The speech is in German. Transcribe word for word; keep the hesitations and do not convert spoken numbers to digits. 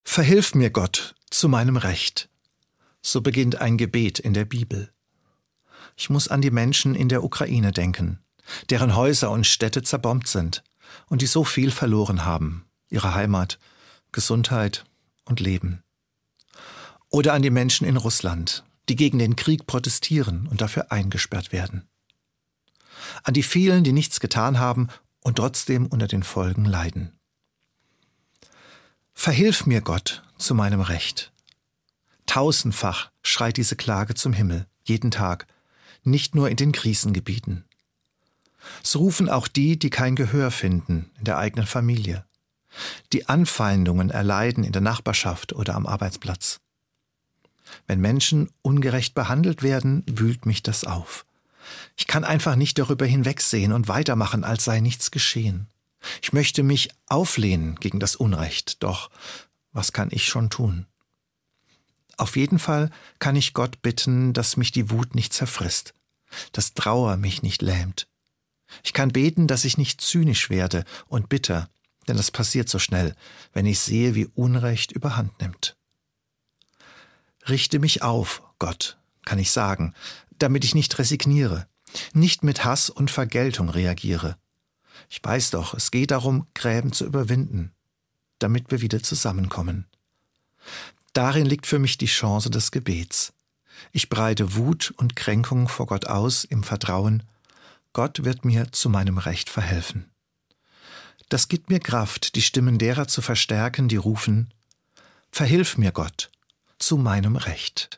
Verhilf mir, Gott, zu meinem Recht. So beginnt ein Gebet in der Bibel. Ich muss an die Menschen in der Ukraine denken, deren Häuser und Städte zerbombt sind und die so viel verloren haben, ihre Heimat, Gesundheit und Leben. Oder an die Menschen in Russland, die gegen den Krieg protestieren und dafür eingesperrt werden. An die vielen, die nichts getan haben und trotzdem unter den Folgen leiden. Verhilf mir, Gott, zu meinem Recht. Tausendfach schreit diese Klage zum Himmel, jeden Tag, nicht nur in den Krisengebieten. So rufen auch die, die kein Gehör finden in der eigenen Familie, die Anfeindungen erleiden in der Nachbarschaft oder am Arbeitsplatz. Wenn Menschen ungerecht behandelt werden, wühlt mich das auf. Ich kann einfach nicht darüber hinwegsehen und weitermachen, als sei nichts geschehen. Ich möchte mich auflehnen gegen das Unrecht, doch was kann ich schon tun? Auf jeden Fall kann ich Gott bitten, dass mich die Wut nicht zerfrisst, dass Trauer mich nicht lähmt. Ich kann beten, dass ich nicht zynisch werde und bitter, denn das passiert so schnell, wenn ich sehe, wie Unrecht überhand nimmt. Richte mich auf, Gott, kann ich sagen, damit ich nicht resigniere, nicht mit Hass und Vergeltung reagiere. Ich weiß doch, es geht darum, Gräben zu überwinden, damit wir wieder zusammenkommen. Darin liegt für mich die Chance des Gebets. Ich breite Wut und Kränkung vor Gott aus im Vertrauen, Gott wird mir zu meinem Recht verhelfen. Das gibt mir Kraft, die Stimmen derer zu verstärken, die rufen, Verhilf mir, Gott, zu meinem Recht.